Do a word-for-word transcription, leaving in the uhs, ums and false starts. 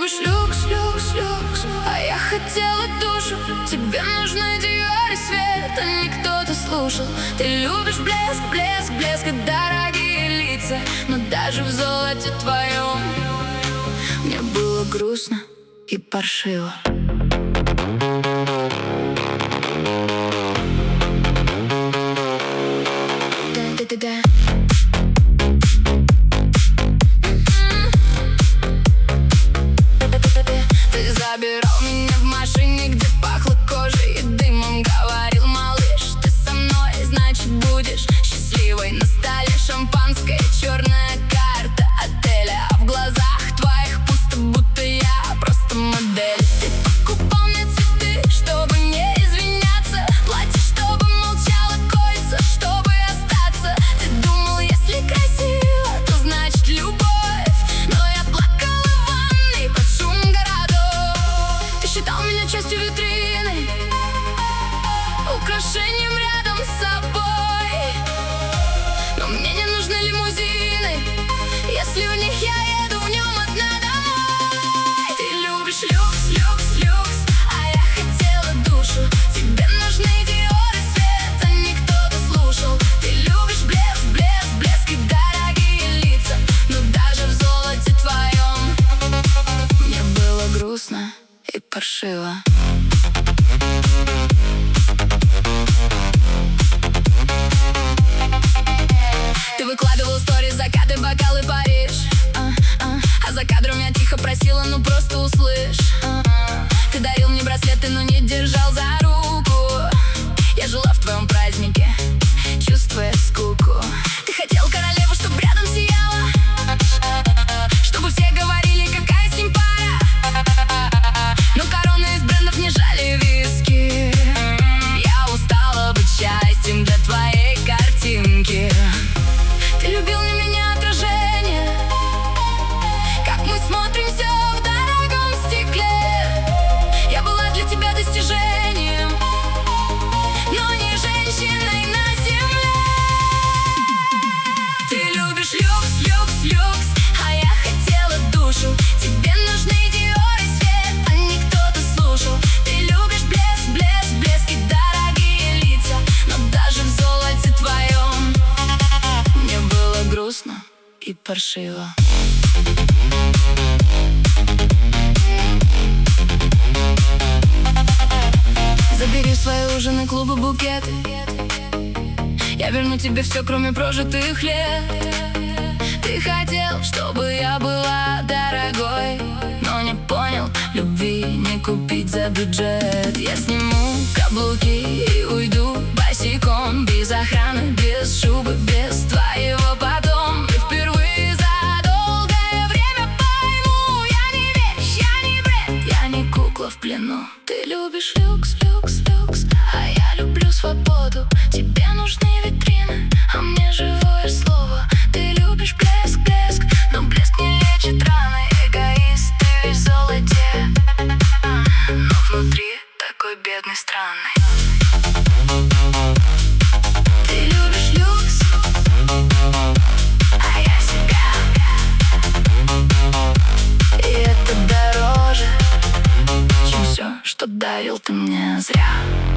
любишь люкс, люкс, люкс, а я хотела душу. Тебе нужны Диор и свет, а не кто-то слушал. Ты любишь блеск, блеск, блеск и дорогие лица, но даже в золоте твоем мне было грустно и паршиво. Да-да-да-да. Ты забирал меня в машине, где пахло кожей и дымом. Говорил: малыш, ты со мной, значит будешь счастливой. На столе шампанское, черная карта отеля, а в глазах твоих пусто, будто я просто модель. Ты покупал мне цветы, чтобы не извиняться, платье, чтобы молчала, кольца, чтобы остаться. Ты думал, если красиво, то значит любовь, но я плакала в ванной под шум городов. Ты считал меня частью витрины, украшением рядом с собой, но мне не нужны лимузины, если в них я еду в нем одна домой. Ты любишь люкс, люкс, люкс, а я хотела душу. Тебе нужны Диор и свет, а не кто-то слушал. Ты любишь блеск, блеск, блеск и дорогие лица, но даже в золоте твоем мне было грустно и паршиво. Ты выкладывал стори, закаты, бокалы, Париж, а, а, а за кадром я тихо просила: ну просто услышь. а, а. Ты дарил мне браслеты, но не держал за руку. Я жила в твоем празднике, чувствуя скуку. Ты хотел королеву, чтоб рядом сияла, чтобы все говорили, какая с ним пара. Но короны из брендов не жали виски. Я устала быть счастьем для твоей картинки. Ты любил на меня отражение, как мы смотримся в дорогом стекле. Я была для тебя достижением, но не женщиной на земле. Ты любишь люкс, люкс, люкс, а я хотела душу. Тебе нужны Диор и свет, а не кто-то слушал. Ты любишь блеск, блеск, блеск и дорогие лица, но даже в золоте твоем мне было грустно и паршиво. Забери свои ужины, клубы, букеты. Я верну тебе все, кроме прожитых лет. Ты хотел, чтобы я была дорогой, но не понял, любви не купить за бюджет. Я сниму каблуки и уйду босиком, без охраны, без шубы, без твоего потом. И впервые за долгое время пойму: я не вещь, я не бред, я не кукла в плену. Ты любишь люкс, люкс, люкс, а я люблю свободу. Тебе нужны витрины, а мне живое слово. Ты любишь блеск, блеск, но блеск не лечит раны. Эгоист, ты весь в золоте, но внутри такой бедный, странный. Ты любишь люкс, а я себя, и это дороже, чем все, что дарил ты мне зря.